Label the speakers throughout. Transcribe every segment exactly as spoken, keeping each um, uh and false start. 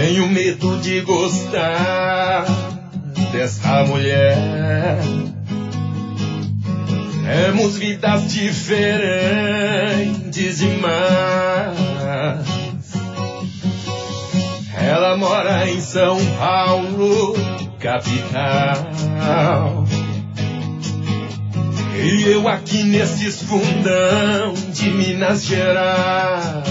Speaker 1: Tenho medo de gostar desta mulher. Temos vidas diferentes demais. Ela mora em São Paulo, capital, e eu aqui nesses fundão de Minas Gerais.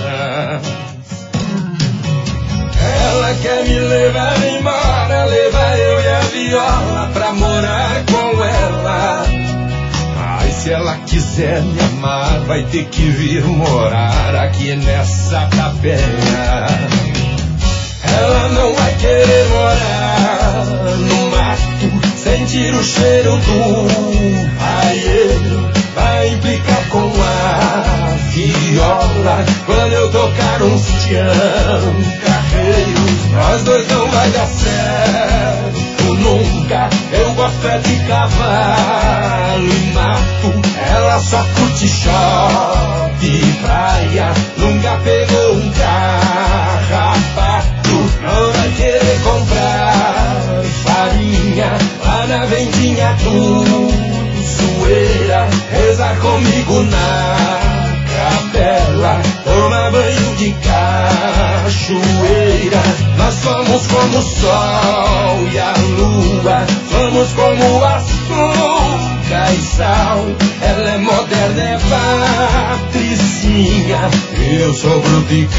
Speaker 1: Ela quer me levar embora, levar eu e a viola pra morar com ela. Mas se ela quiser me amar, vai ter que vir morar aqui nessa tapera. Ela não vai querer morar no mato, sentir o cheiro do raieiro. Vai implicar com a viola quando eu tocar uns tchan carreiros. Nós dois não vai dar certo nunca. Eu gosto é de cavalo e mato. Ela só curte shopping e praia. Nunca pegou um carrapato. Não vai querer comprar farinha lá na vendinha do zoeira. Rezar comigo na capela, tomar banho de cachoeira. Nós somos como o sol e a lua, somos como açúcar e sal. Ela é moderna, é patricinha, eu sou bruto e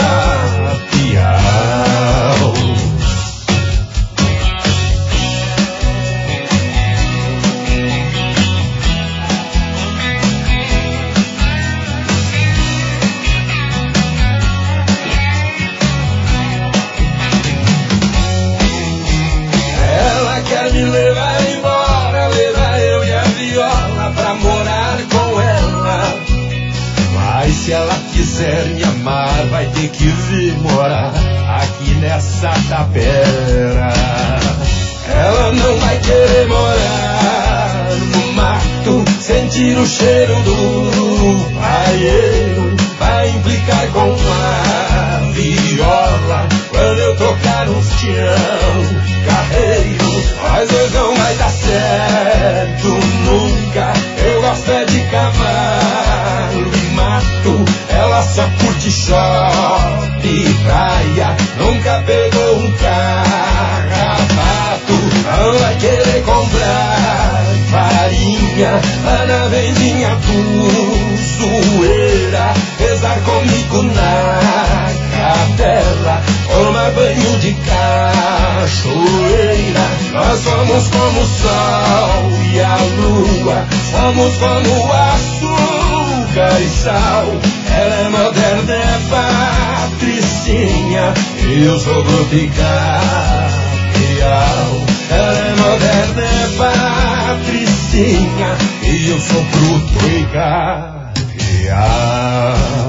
Speaker 1: capial. Me levar embora, levar eu e a viola pra morar com ela. Mas se ela quiser me amar, vai ter que vir morar aqui nessa tapera. Ela não vai querer morar no mato, sentir o cheiro do raieiro. Vai implicar com a viola quando eu tocar uns tião carreiro. Mas dois não vai dar certo nunca. Eu gosto é de cavalo e mato. Ela só curte shopping e praia. Nunca pegou um carrapato. Não vai querer comprar farinha lá na vendinha do zoeira. Rezar comigo na capela, tomar banho de cachoeira. Nós somos como o sol e a lua, somos como o açúcar e sal. Ela é moderna, é patricinha, eu sou bruto e capial. Ela é moderna, é patricinha, e eu sou bruto e capial.